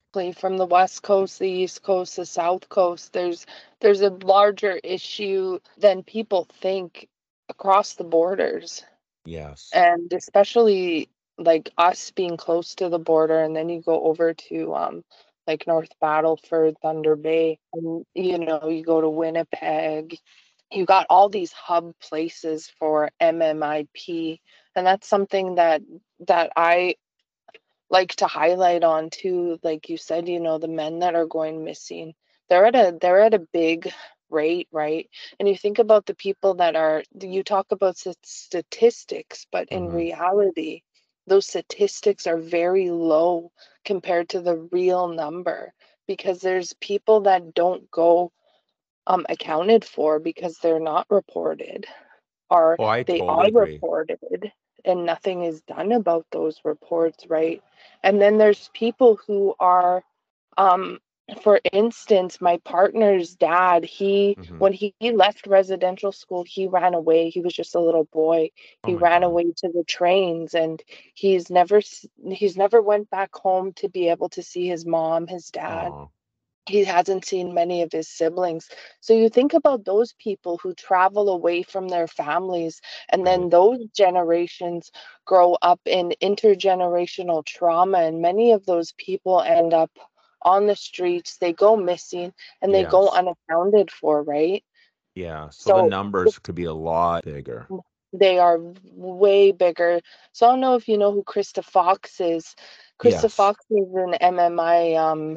From the West Coast, the East Coast, the South Coast, there's a larger issue than people think across the borders. Yes. And especially like us being close to the border, and then you go over to like North Battleford, Thunder Bay, and you go to Winnipeg. You got all these hub places for MMIP, and that's something that I like to highlight on too. Like you said, the men that are going missing, they're at a big rate, right? And you think about the people you talk about statistics, but in Mm-hmm. reality, those statistics are very low compared to the real number, because there's people that don't go accounted for because they're not reported, or Oh, I they totally are agree. reported and nothing is done about those reports, right? And then there's people who are, um, for instance, my partner's dad, Mm-hmm. when he left residential school, he ran away. He was just a little boy. Oh He my ran God. away to the trains, and he's never went back home to be able to see his mom, his dad. Oh, He hasn't seen many of his siblings. So you think about those people who travel away from their families, and right. then those generations grow up in intergenerational trauma, and many of those people end up on the streets, they go missing, and they go Yes. unaccounted for, right? Yeah. So the So numbers could be a lot bigger. they are way bigger. So I don't know if you know who Krista Fox is. Krista Yes. Fox is an MMI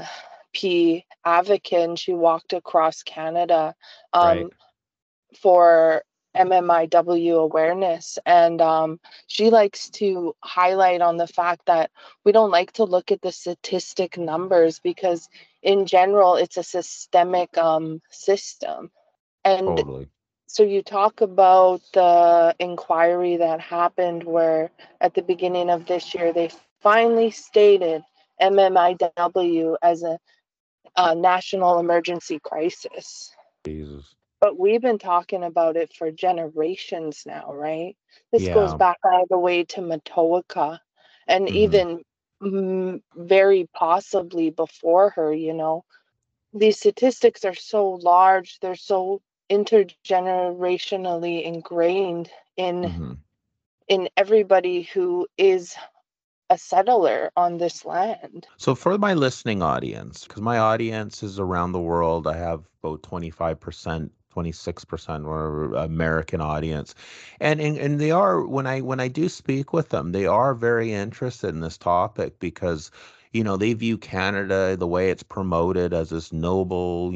P advocate, and she walked across Canada Right. um, for MMIW awareness. And she likes to highlight on the fact that we don't like to look at the statistic numbers, because in general, it's a systemic system. And Totally. so you talk about the inquiry that happened where at the beginning of this year, they finally stated MMIW as a national emergency crisis. Jesus. But we've been talking about it for generations now, right? This goes Yeah. back all the way to Matoaka, and Mm-hmm. even very possibly before her. These statistics are so large, they're so intergenerationally ingrained in Mm-hmm. in everybody who is a settler on this land. So for my listening audience, because my audience is around the world, I have about 25%, 26% or American audience. And they are when I do speak with them, they are very interested in this topic because they view Canada the way it's promoted as this noble,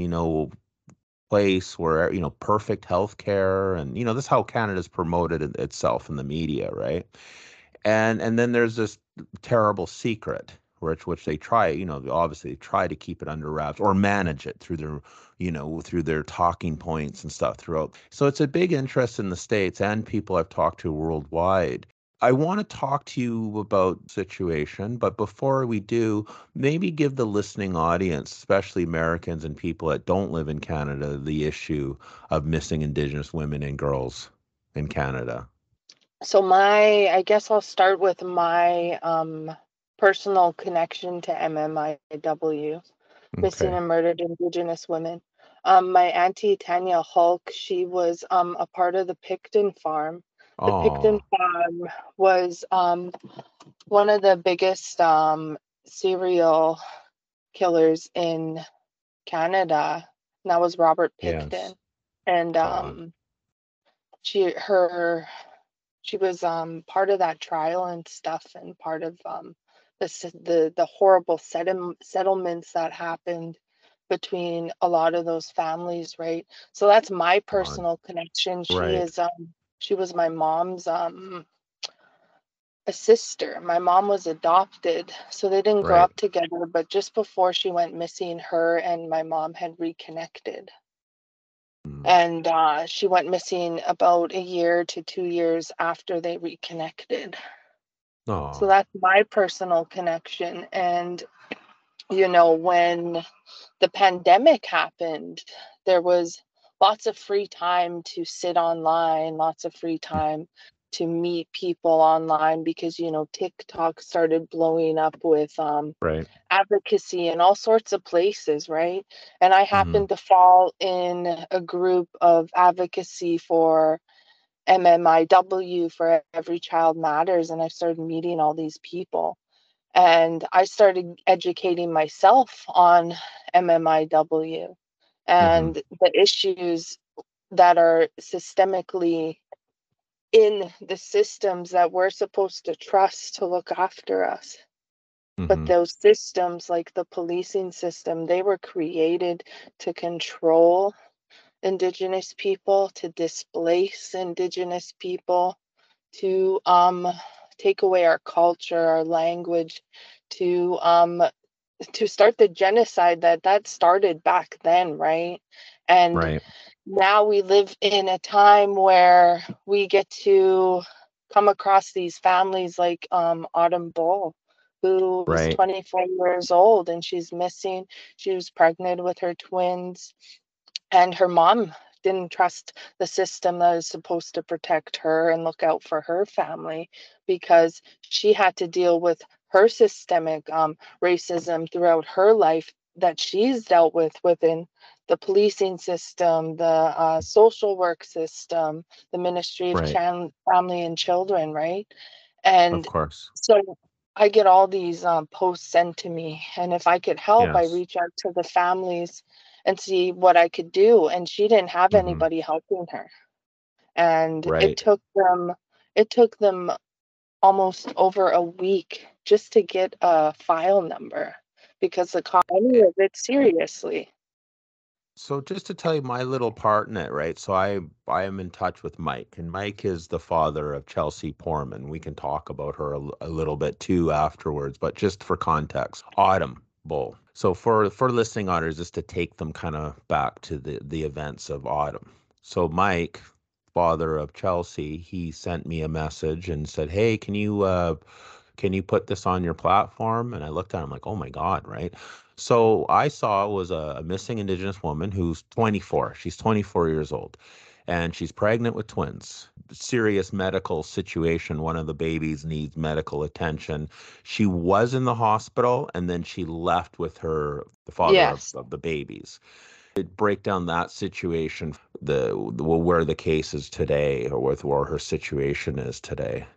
place where perfect health care, and this is how Canada's promoted itself in the media, right? And then there's this terrible secret which they try, obviously they try to keep it under wraps or manage it through their talking points and stuff throughout. So it's a big interest in the States and people I've talked to worldwide. I want to talk to you about the situation, but before we do, maybe give the listening audience, especially Americans and people that don't live in Canada, the issue of missing Indigenous women and girls in Canada. So I guess I'll start with my personal connection to MMIW, missing Okay. and murdered Indigenous women. My auntie Tanya Hulk, she was a part of the Picton farm. The Picton Oh, farm was one of the biggest serial killers in Canada. And that was Robert yes. Picton. And God. she her she was part of that trial and stuff, and part of the horrible settlements that happened between a lot of those families, right? So that's my God. personal connection. Right. She was my mom's a sister. My mom was adopted, so they didn't grow Right. up together, but just before she went missing, her and my mom had reconnected. Mm. And she went missing about a year to 2 years after they reconnected. So Oh, that's my personal connection. And, when the pandemic happened, there was lots of free time to sit online, lots of free time to meet people online because, TikTok started blowing up with Right. advocacy in all sorts of places, right? And I Mm-hmm. happened to fall in a group of advocacy for MMIW, for Every Child Matters, and I started meeting all these people. And I started educating myself on MMIW Mm-hmm. and the issues that are systemically in the systems that we're supposed to trust to look after us. But Mm-hmm. those systems, like the policing system, they were created to control Indigenous people, to displace Indigenous people, to take away our culture, our language, to start the genocide that started back then, right? And Right. now we live in a time where we get to come across these families like Autumn Bull, who was Right. 24 years old and she's missing. She was pregnant with her twins, and her mom didn't trust the system that is supposed to protect her and look out for her family, because she had to deal with her systemic racism throughout her life that she's dealt with within the policing system, the social work system, the Ministry of Right. Family and Children, right? Of And course. so I get all these posts sent to me, and if I could help, I Yes. reach out to the families and see what I could do. And she didn't have Mm-hmm. anybody helping her. And Right. it took them almost over a week just to get a file number, because the cop any of it seriously. So just to tell you my little part in it, right? So I am in touch with Mike, and Mike is the father of Chelsea Porman. We can talk about her a little bit too afterwards, but just for context, Autumn Bull. So for listening audience, just to take them kind of back to the events of Autumn. So Mike, father of Chelsea, he sent me a message and said, "Hey, can you put this on your platform?" And I looked at him like, "Oh my God," right? So I saw was a missing Indigenous woman who's 24. She's 24 years old, and she's pregnant with twins. Serious medical situation. One of the babies needs medical attention. She was in the hospital, and then she left with the father Yes. of the babies. It break down that situation, where the case is today, or with where her situation is today.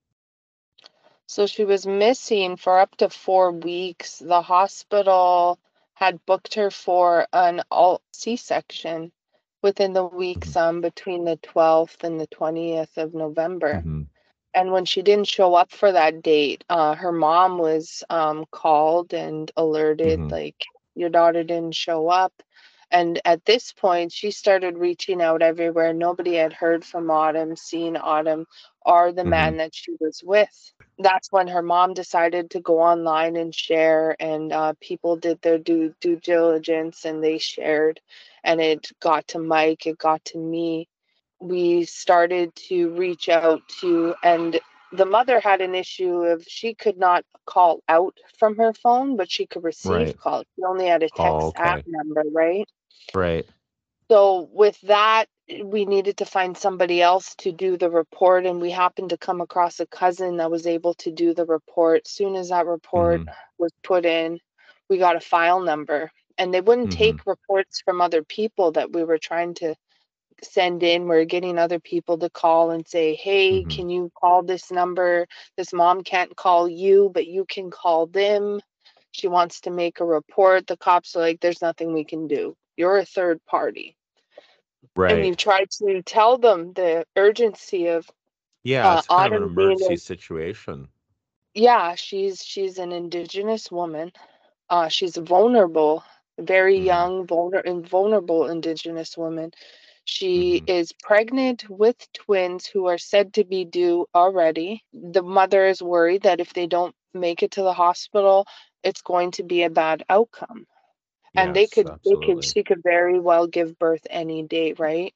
So she was missing for up to 4 weeks. The hospital had booked her for an all C-section within the weeks Hmm. between the 12th and the 20th of November. Hmm. And when she didn't show up for that date, her mom was called and alerted, Hmm. like, your daughter didn't show up. And at this point, she started reaching out everywhere. Nobody had heard from Autumn, seen Autumn, or the Hmm. man that she was with. That's when her mom decided to go online and share, and people did their due diligence and they shared. And it got to Mike, it got to me. We started to reach out to, and the mother had an issue of she could not call out from her phone, but she could receive Right. calls. She only had a Oh, text app okay. number, right? Right. So with that, we needed to find somebody else to do the report, and we happened to come across a cousin that was able to do the report. Soon as that report Hmm. was put in, we got a file number, and they wouldn't Hmm. take reports from other people that we were trying to send in. We're getting other people to call and say, hey, Hmm. can you call this number? This mom can't call you, but you can call them. She wants to make a report. The cops are like, there's nothing we can do. You're a third party. And Right. you try to tell them the urgency of Yeah, it's kind of an Autumn being emergency a, situation. yeah, she's an Indigenous woman. She's vulnerable, very Hmm. young, vulnerable Indigenous woman. She Hmm. is pregnant with twins who are said to be due already. The mother is worried that if they don't make it to the hospital, it's going to be a bad outcome. And Yes, absolutely. she could very well give birth any day, right?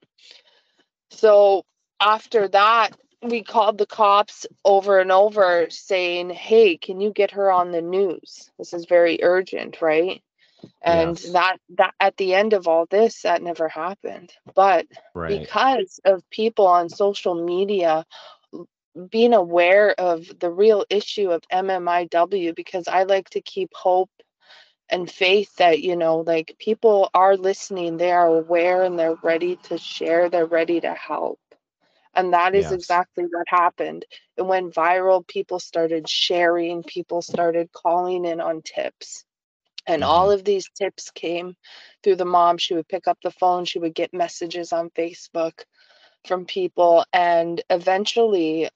So after that, we called the cops over and over saying, hey, can you get her on the news? This is very urgent, right? And Yes. that at the end of all this, that never happened. But Right. because of people on social media being aware of the real issue of MMIW, because I like to keep hope and faith that, like, people are listening, they are aware, and they're ready to share, they're ready to help. And that is Yes. exactly what happened. It went viral. People started sharing, people started calling in on tips. And all Hmm. of these tips came through the mom. She would pick up the phone, she would get messages on Facebook from people. And eventually,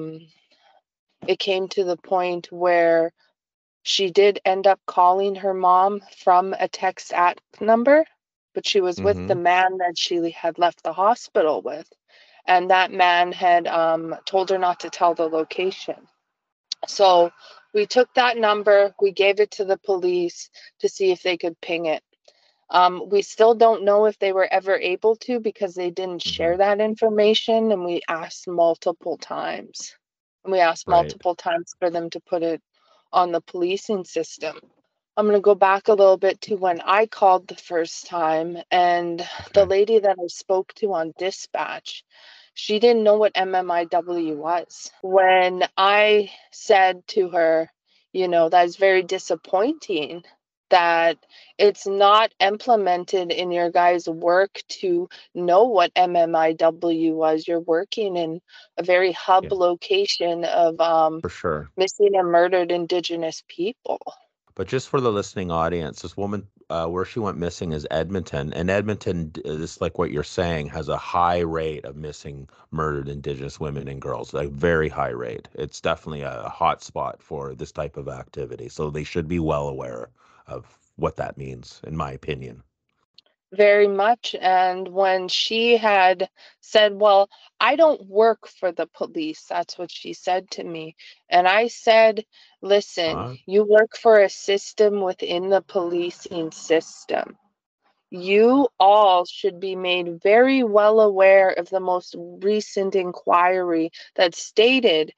it came to the point where she did end up calling her mom from a text at number, but she was with the Hmm. man that she had left the hospital with. And that man had told her not to tell the location. So we took that number, we gave it to the police to see if they could ping it. We still don't know if they were ever able to, because they didn't Hmm. share that information, and we asked multiple times. And we asked Right. multiple times for them to put it on the policing system. I'm going to go back a little bit to when I called the first time, and the Okay. lady that I spoke to on dispatch, she didn't know what MMIW was. When I said to her, that is very disappointing that it's not implemented in your guys' work to know what MMIW was. You're working in a very hub Yeah, location of for sure. missing and murdered Indigenous people. But just for the listening audience, this woman, where she went missing is Edmonton, and Edmonton, just like what you're saying, has a high rate of missing murdered Indigenous women and girls, a very high rate. It's definitely a hot spot for this type of activity, so they should be well aware of what that means, in my opinion. Very much. And when she had said, well, I don't work for the police, that's what she said to me. And I said, listen, Uh, you work for a system within the policing system. You all should be made very well aware of the most recent inquiry that stated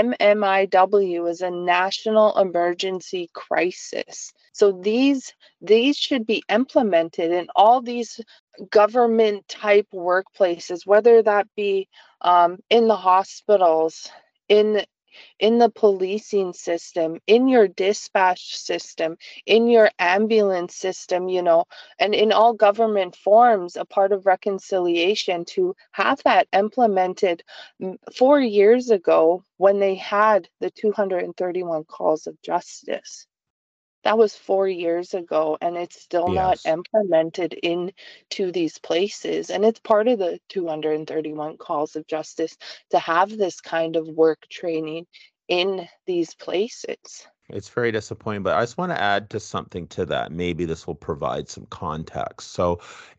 MMIW is a national emergency crisis. So these should be implemented in all these government type workplaces, whether that be in the hospitals, in the policing system, in your dispatch system, in your ambulance system, and in all government forms, a part of reconciliation to have that implemented. 4 years ago, when they had the 231 calls of justice, that was 4 years ago, and it's still not yes. implemented into these places. And it's part of the 231 calls of justice to have this kind of work training in these places. It's very disappointing, but I just want to add to something to that. Maybe this will provide some context. So,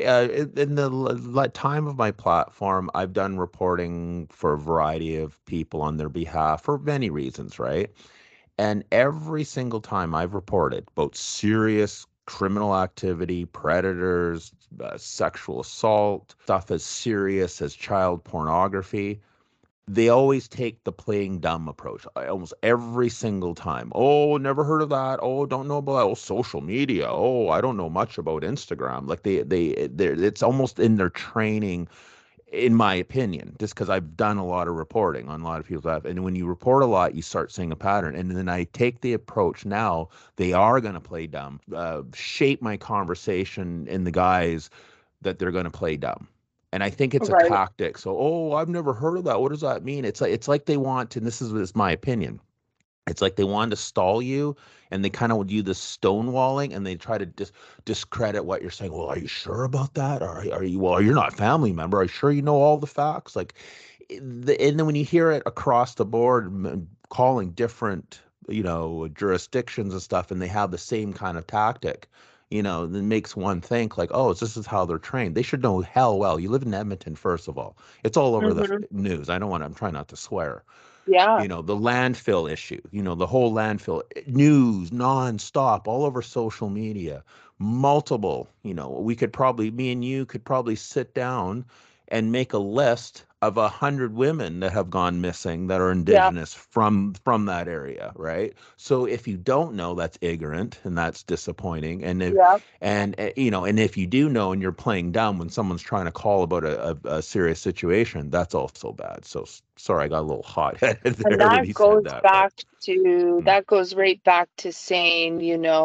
in the time of my platform, I've done reporting for a variety of people on their behalf for many reasons, right? And every single time I've reported about serious criminal activity, predators, sexual assault, stuff as serious as child pornography, they always take the playing dumb approach almost every single time. Oh, never heard of that. Oh, don't know about that. Oh, social media. Oh, I don't know much about Instagram. Like it's almost in their training, in my opinion, just because I've done a lot of reporting on a lot of people's life. And when you report a lot, you start seeing a pattern. And then I take the approach now, they are going to play dumb, shape my conversation in the guise that they're going to play dumb. And I think it's a Right. tactic. So, oh, I've never heard of that. What does that mean? It's like they want, and this is my opinion. It's like they wanted to stall you, and they kind of would do this stonewalling, and they try to discredit what you're saying. Well, are you sure about that? Or are you? Well, you're not a family member. Are you sure you know all the facts? Like, and then when you hear it across the board, calling different, jurisdictions and stuff, and they have the same kind of tactic, that makes one think like, oh, this is how they're trained. They should know hell well. You live in Edmonton, first of all. It's all over the Hmm. news. I don't want. I'm trying not to swear. Yeah. The landfill issue, the whole landfill news nonstop all over social media, multiple, me and you could probably sit down and make a list of 100 women that have gone missing that are Yeah. indigenous from that area, right? So if you don't know, that's ignorant and that's disappointing. And if Yeah. and and if you do know and you're playing dumb when someone's trying to call about a serious situation, that's also bad. So sorry, I got a little hot-headed And there when you said that, but mm, that goes right back to saying,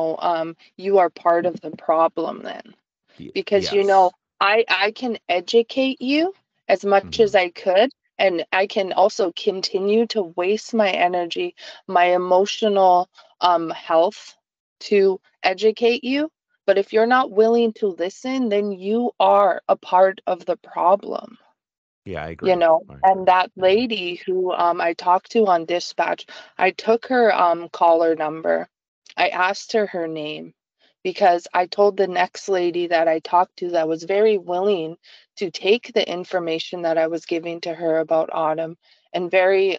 you are part of the problem then. Because, yes. I can educate you as much Hmm. as I could, and I can also continue to waste my energy, my emotional health to educate you. But if you're not willing to listen, then you are a part of the problem. Yeah, I agree. I And agree. that Yeah. lady who I talked to on dispatch, I took her caller number. I asked her name because I told the next lady that I talked to that was very willing to take the information that I was giving to her about Autumn, and very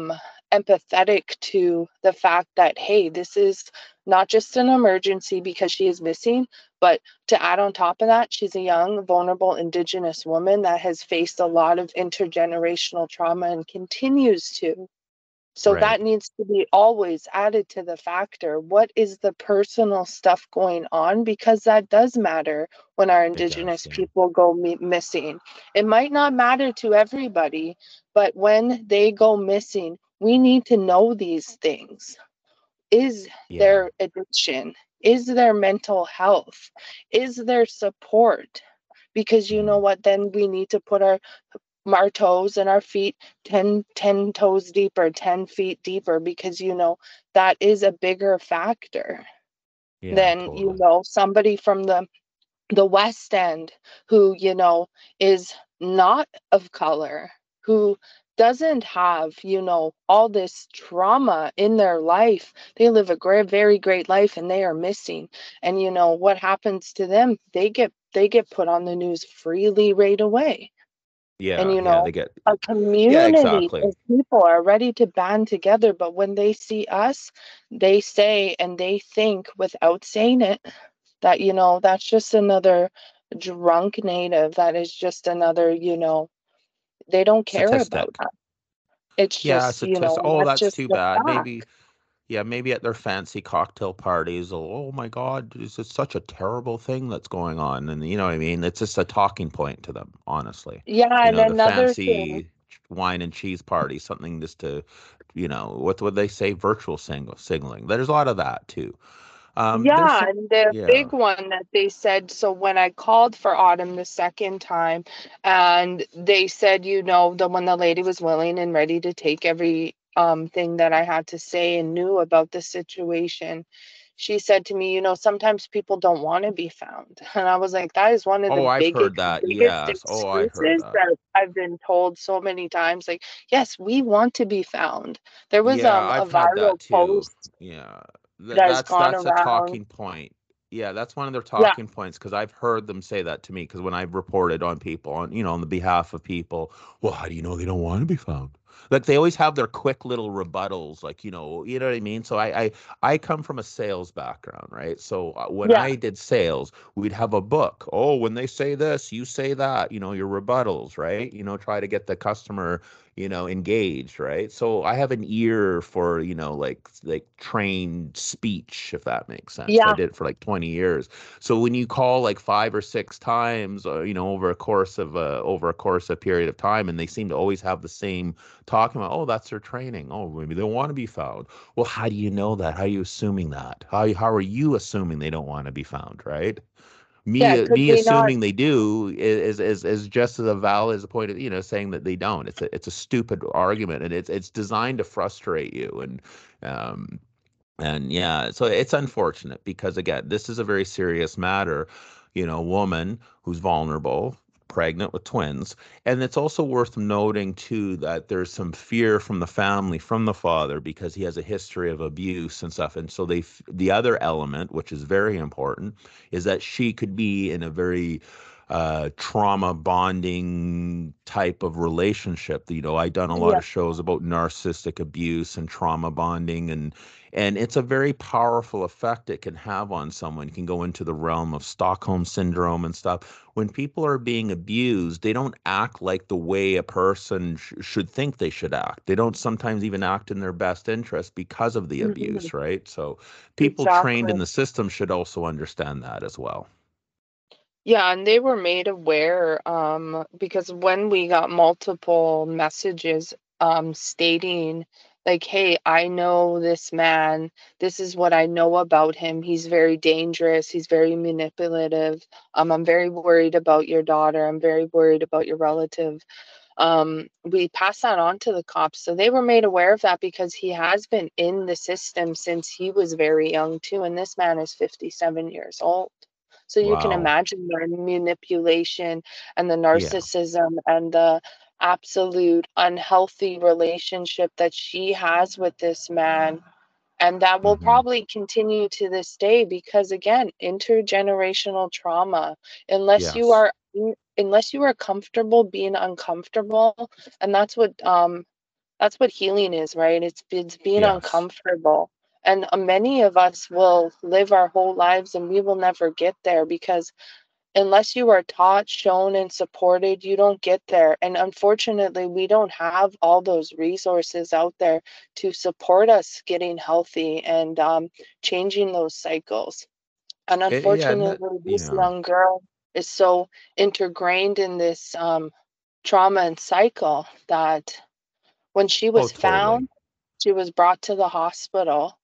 empathetic to the fact that, hey, this is not just an emergency because she is missing, but to add on top of that, she's a young, vulnerable Indigenous woman that has faced a lot of intergenerational trauma and continues to. So that Right. needs to be always added to the factor. What is the personal stuff going on? Because that does matter when our It does. Indigenous Yeah. people go missing. It might not matter to everybody, but when they go missing, we need to know these things. Is Yeah. there addiction? Is there mental health? Is there support? Because you know Hmm. what, then we need to put our toes and our feet 10 toes deeper, 10 feet deeper, because that is a bigger factor Yeah, than totally. somebody from the West End who is not of color, who doesn't have all this trauma in their life. They live a very great life and they are missing. And what happens to them? They get put on the news freely right away. And Yeah, yeah, they get a yeah, community exactly. of people are ready to band together, but when they see us, they say and they think without saying it that that's just another drunk native, that is just another, they don't care about Statistic. that. It's Yeah, just, statistic. Oh, that's that's just too the bad. fact. Maybe, yeah, maybe at their fancy cocktail parties. Oh my God, this is such a terrible thing that's going on. And you know what I mean? It's just a talking point to them, honestly. Yeah, and The another thing. fancy wine and cheese party, something just to, what would they say? Virtual signaling. There's a lot of that too. There's Yeah, some, and the yeah. big one that they said, so when I called for Autumn the second time, and they said, when the lady was willing and ready to take every thing that I had to say and knew about the situation, she said to me, sometimes people don't want to be found. And I was like, that is one of Oh, the I've heard that. biggest Yes. Oh, I heard excuses that. that I've been told so many times. Like, yes, we want to be found. There was Yeah, a I've had viral that too. post Yeah. that has That's gone that's a around. talking point. Yeah, that's one of their Yeah. talking points because I've heard them say that to me because when I've reported on people on the behalf of people, well, how do you know they don't want to be found? Like they always have their quick little rebuttals, like you know what I mean. So I come from a sales background, right? So when Yeah. I did sales, we'd have a book. Oh, when they say this, you say that. Your rebuttals, right? Try to get the customer engaged, right? So I have an ear for, like trained speech, if that makes sense. I Yeah. did it for like 20 years. So when you call like 5 or 6 times, over a course of period of time, and they seem to always have the same talking about, oh, that's their training. Oh, maybe they want to be found. Well, how do you know that? How are you assuming that? How are you assuming they don't want to be found, right? Yeah. Could Me we not? assuming they do is just as valid as a point of saying that they don't. It's a stupid argument, and it's designed to frustrate you, um and yeah, so it's unfortunate because again, this is a very serious matter. A woman who's vulnerable, pregnant with twins, and it's also worth noting too that there's some fear from the family, from the father, because he has a history of abuse and stuff. And so the other element, which is very important, is that she could be in a very trauma bonding type of relationship. I've done a lot Yeah. of shows about narcissistic abuse and trauma bonding, and it's a very powerful effect it can have on someone. It can go into the realm of Stockholm syndrome and stuff. When people are being abused, they don't act like the way a person should think they should act. They don't sometimes even act in their best interest because of the Mhm. abuse, right? So people trained Exactly. in the system should also understand that as well. Yeah, and they were made aware because when we got multiple messages stating like, "Hey, I know this man. This is what I know about him. He's very dangerous. He's very manipulative. I'm very worried about your daughter. I'm very worried about your relative." We passed that on to the cops. So they were made aware of that because he has been in the system since he was very young too, and this man is 57 years old. So you can Wow. imagine the manipulation and the Yeah. narcissism and the absolute unhealthy relationship that she has with this man. And that will Hmm. probably continue to this day because again, intergenerational trauma, unless you Yes. are unless you are comfortable being uncomfortable, and that's what healing is, right? It's being Yes. uncomfortable. And many of us will live our whole lives and we will never get there because unless you are taught, shown, and supported, you don't get there. And unfortunately, we don't have all those resources out there to support us getting healthy and changing those cycles. And Yeah. And that, unfortunately, this yeah. young girl is so ingrained in this trauma and cycle that when she Oh, was totally. found, she was brought to the hospital.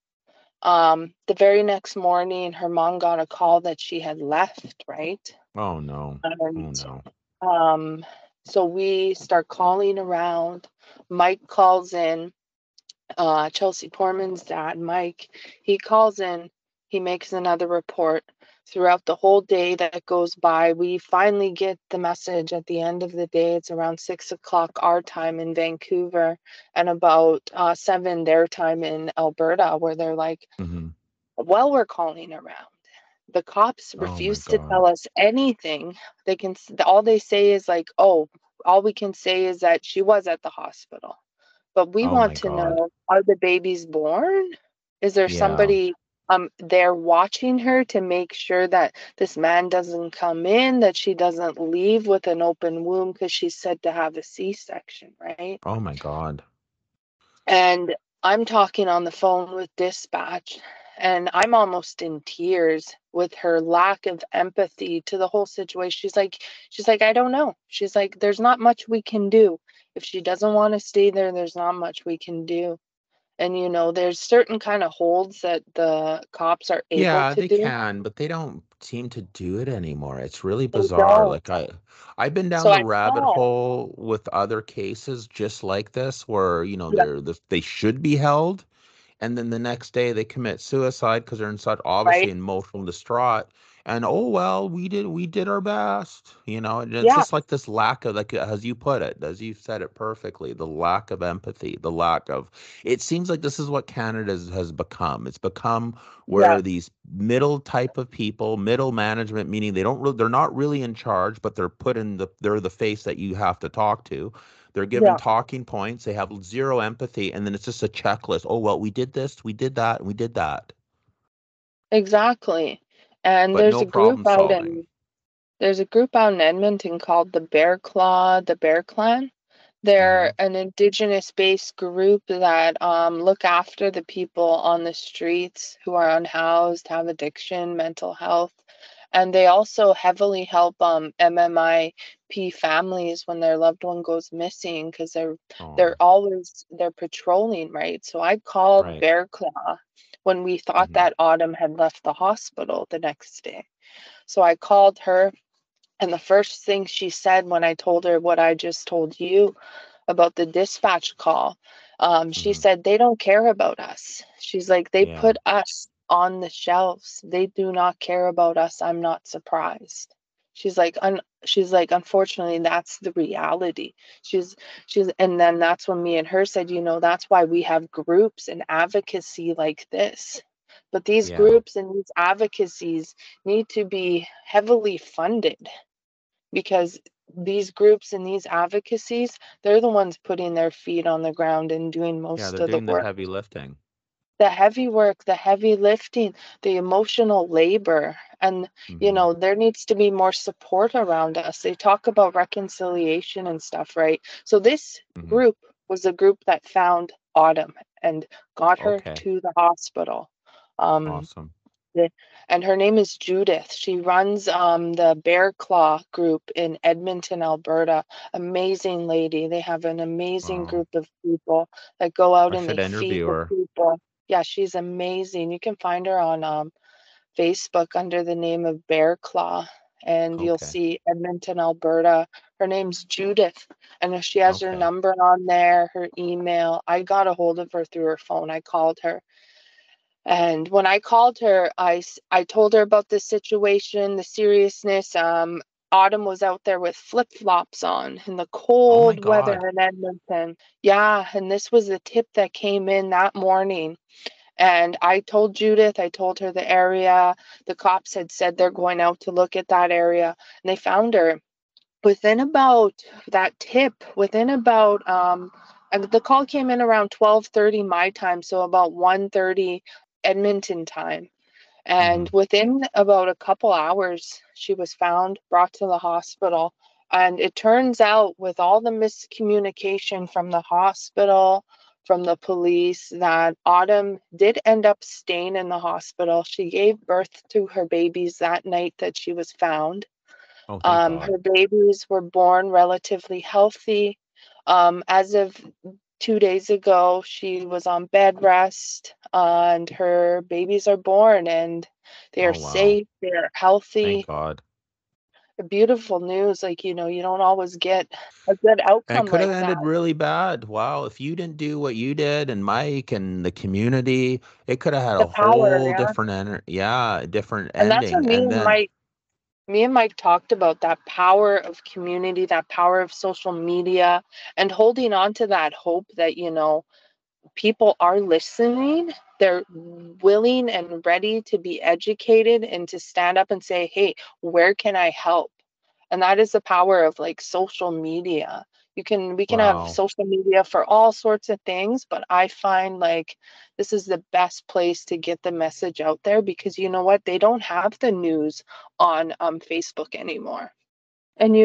The very next morning, her mom got a call that she had left, right? Oh no. Oh And no. um, so we start calling around. Mike calls in, Chelsea Porman's dad, Mike, he calls in, he makes another report. Throughout the whole day that goes by, we finally get the message at the end of the day. It's around 6 o'clock our time in Vancouver and about 7 their time in Alberta, where they're like, Hmm. well, we're calling around. The cops Oh my refuse to God. tell us anything. All they say is like, oh, all we can say is that she was at the hospital. But we Oh want my to God. know, are the babies born? Is there Yeah. somebody there watching her to make sure that this man doesn't come in, that she doesn't leave with an open womb because she's said to have a C-section, right? Oh my God. And I'm talking on the phone with dispatch, and I'm almost in tears with her lack of empathy to the whole situation. She's like, I don't know. She's like, there's not much we can do. If she doesn't want to stay there, there's not much we can do. And there's certain kind of holds that the cops are able Yeah, to they do. can, but they don't seem to do it anymore. It's really They bizarre. don't. Like I've been down So the I rabbit call. hole with other cases just like this where, Yeah, they should be held, and then the next day they commit suicide because they're in such obviously right? emotional distraught. And oh well, we did our best, and it's Yeah, just like this lack of, like, as you put it, as you said it perfectly, the lack of empathy, the lack of, it seems like this is what Canada has become. It's become yeah, where these middle type of people, middle management, meaning they're not really in charge, but they're the face that you have to talk to. They're given yeah, talking points. They have zero empathy, and then it's just a checklist. Oh, well, we did this, we did that, and we did that, exactly. And but no problem solving. there's a group out in Edmonton called the Bear Claw, the Bear Clan. Hmm. They're an indigenous-based group that look after the people on the streets who are unhoused, have addiction, mental health, and they also heavily help MMIP families when their loved one goes missing because Oh, they're patrolling, right? So I called right. Bear Claw when we thought Hmm. that Autumn had left the hospital the next day. So I called her, and the first thing she said when I told her what I just told you about the dispatch call, she Hmm. said, they don't care about us. She's like, they Yeah. put us on the shelves. They do not care about us. I'm not surprised. She's like, unfortunately, that's the reality. She's, and then that's when me and her said, that's why we have groups and advocacy like this. But these Yeah. groups and these advocacies need to be heavily funded because these groups and these advocacies, they're the ones putting their feet on the ground and doing Yeah, most they're of the doing the work. heavy lifting. The heavy work, the heavy lifting, the emotional labor. And, Hmm. there needs to be more support around us. They talk about reconciliation and stuff, right? So this Hmm. group was a group that found Autumn and got her Okay. to the hospital. Um, Awesome. and her name is Judith. She runs the Bear Claw group in Edmonton, Alberta. Amazing lady. They have an amazing Wow. group of people that go out I and should they feed interview the her. people. Yeah, she's amazing. You can find her on Facebook under the name of Bear Claw, and you'll Okay. see Edmonton, Alberta. Her name's Judith, and she has her Okay. number on there, her email. I got a hold of her through her phone. I called her, and when I called her, I told her about the situation, the seriousness. Autumn was out there with flip-flops on in the Oh my cold weather God. in Edmonton. Yeah, and this was the tip that came in that morning. And I told Judith, I told her the area. The cops had said they're going out to look at that area, and they found her within about that tip, within about and the call came in around 12:30 my time, so about 1:30 Edmonton time. Hmm. And within about a couple hours, she was found, brought to the hospital. And it turns out, with all the miscommunication from the hospital, from the police, that Autumn did end up staying in the hospital. She gave birth to her babies that night that she was found. Oh, thank God. Her babies were born relatively healthy. As of 2 days ago, she was on bed rest, and her babies are born and they are Oh, wow. safe, they're Thank healthy. God. Beautiful news. Like, you don't always get a good And it outcome could have like that. ended really bad. Wow. If you didn't do what you did and Mike and the community, it could have had The a power, whole yeah. different yeah, different And that's what ending. And then, me and Mike talked about, that power of community, that power of social media, and holding on to that hope that, people are listening. They're willing and ready to be educated and to stand up and say, hey, where can I help? And that is the power of like social media. We can have wow. social media for all sorts of things, but I find like this is the best place to get the message out there, because you know what? They don't have the news on Facebook anymore. And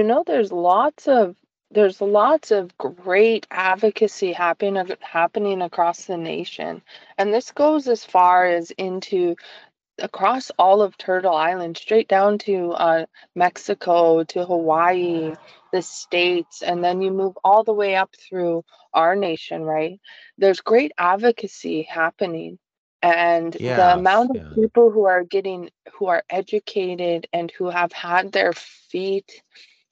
there's lots of great advocacy happening across the nation. And this goes as far as into across all of Turtle Island, straight down to Mexico, to Hawaii, the States, and then you move all the way up through our nation, right? There's great advocacy happening. And the Yes. amount of Yeah. people who are educated and who have had their feet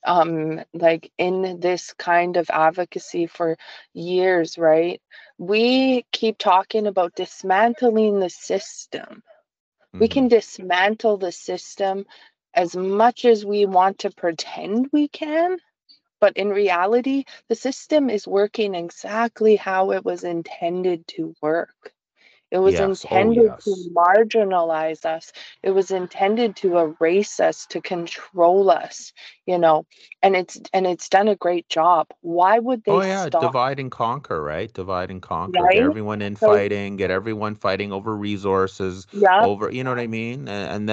like in this kind of advocacy for years, right? We keep talking about dismantling the system. We Hmm. can dismantle the system as much as we want to pretend we can, but in reality, the system is working exactly how it was intended to work. It was Yes. Oh, intended yes. to marginalize us. It was intended to erase us, to control us, you know, and it's done a great job. Why would Oh, they yeah. stop, Divide and conquer, right? Divide and conquer. Get right? everyone in So, fighting, get everyone fighting over resources, yeah, over, you know what I mean?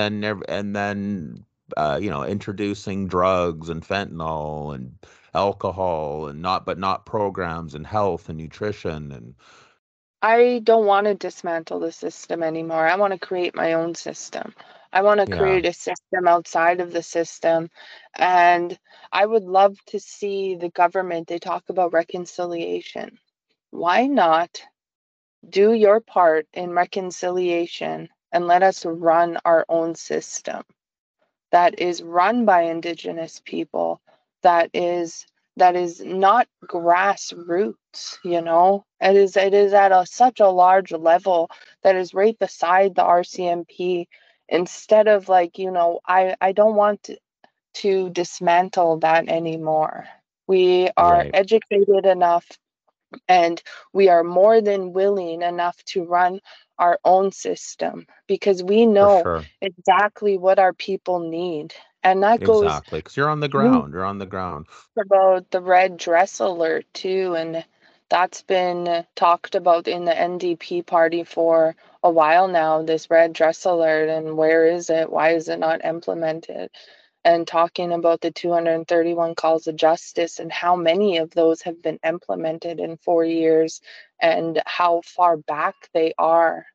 And then introducing drugs and fentanyl and alcohol and not programs and health and nutrition and I don't want to dismantle the system anymore. I want to create my own system. I want to yeah. create a system outside of the system. And I would love to see the government, they talk about reconciliation. Why not do your part in reconciliation and let us run our own system that is run by Indigenous people, that is not grassroots, it is at such a large level, that is right beside the RCMP. Instead of like, I don't want to dismantle that anymore. We are Right. educated enough, And we are more than willing enough to run our own system because we For know sure. exactly what our people need. And that goes Exactly. Because you're on the ground. You're on the ground. about the red dress alert too, and that's been talked about in the NDP party for a while now, this red dress alert, and where is it? Why is it not implemented? And talking about the 231 calls of justice and how many of those have been implemented in 4 years and how far back they are.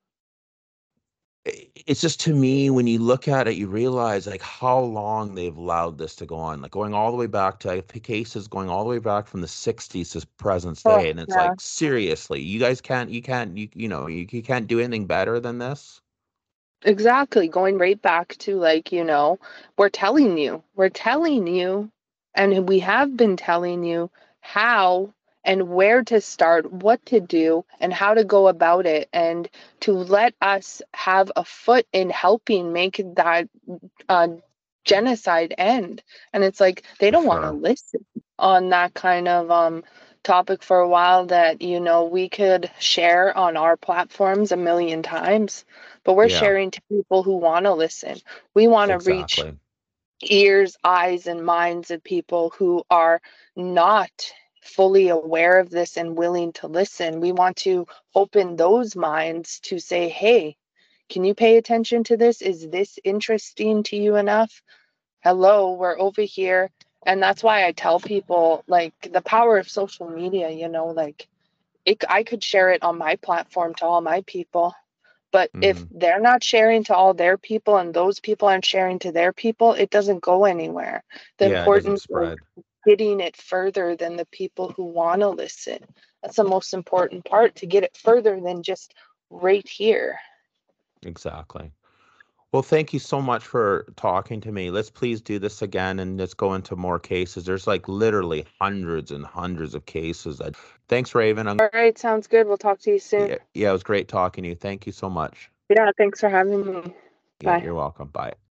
It's just, to me, when you look at it, you realize like how long they've allowed this to go on, like going all the way back to cases going all the way back from the 60s to present Oh, day. And it's yeah. like, seriously, you guys can't, you can't do anything better than this. Exactly. Going right back to like, we're telling you, and we have been telling you how and where to start, what to do, and how to go about it, and to let us have a foot in helping make that uh, genocide end. And it's like they For don't want to sure. listen on that kind of topic for a while that we could share on our platforms a million times, but we're Yeah, sharing to people who want to listen. We want to reach exactly. ears, eyes, and minds of people who are not fully aware of this and willing to listen. We want to open those minds to say, hey, can you pay attention to this? Is this interesting to you enough? Hello, we're over here. And that's why I tell people like the power of social media, like I could share it on my platform to all my people. But if Hmm. they're not sharing to all their people and those people aren't sharing to their people, it doesn't go anywhere. The Yeah, it doesn't importance of spread. getting it further than the people who want to listen. That's the most important part, to get it further than just right here. Exactly. Well, thank you so much for talking to me. Let's please do this again and let's go into more cases. There's like literally hundreds and hundreds of cases. Thanks, Raven. All right, sounds good. We'll talk to you soon. Yeah, yeah, it was great talking to you. Thank you so much. Yeah, thanks for having me. Yeah, Bye. you're welcome. Bye.